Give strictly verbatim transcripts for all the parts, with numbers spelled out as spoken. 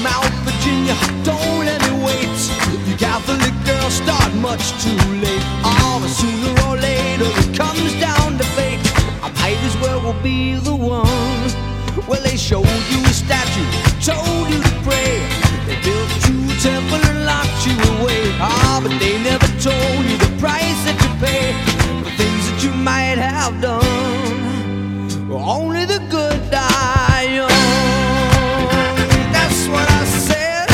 Mount Virginia, don't let me wait. You Catholic girls start much too late. Oh, but sooner or later it comes down to fate. I might as well will be the one. Well, they showed you a statue, told you to pray. They built you a temple and locked you away. Ah, but they never told you the price that you pay for things that you might have done. Only the good die young. That's what I said.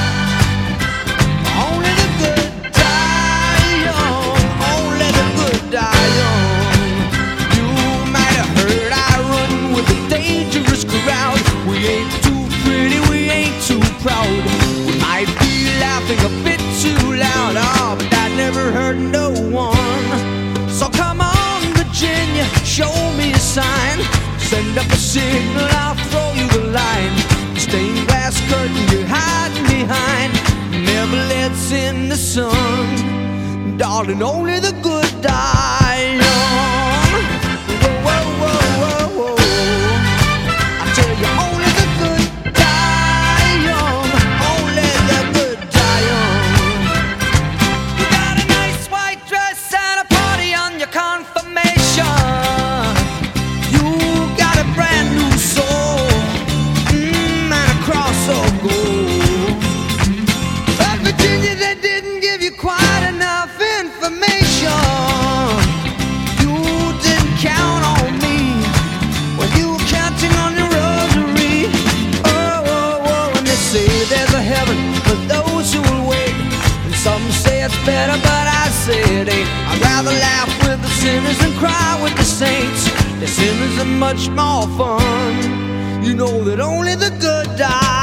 Only the good die young. Only the good die young. You might have heard I run with a dangerous crowd. We ain't too pretty, we ain't too proud. We might be laughing a bit too loud. Oh, but that never hurt no one. So come on, Virginia, show me a sign. Send up a signal, I'll throw you the line. Stained glass curtain you're hiding behind never lets in the sun. Darling, only the good die young. Whoa, whoa, whoa, whoa, whoa. I tell you, only the good die young. Only the good die young. You got a nice white dress and a party on your confirmation. Better, but I say it ain't. I'd rather laugh with the sinners than cry with the saints. The sinners are much more fun. You know that only the good die.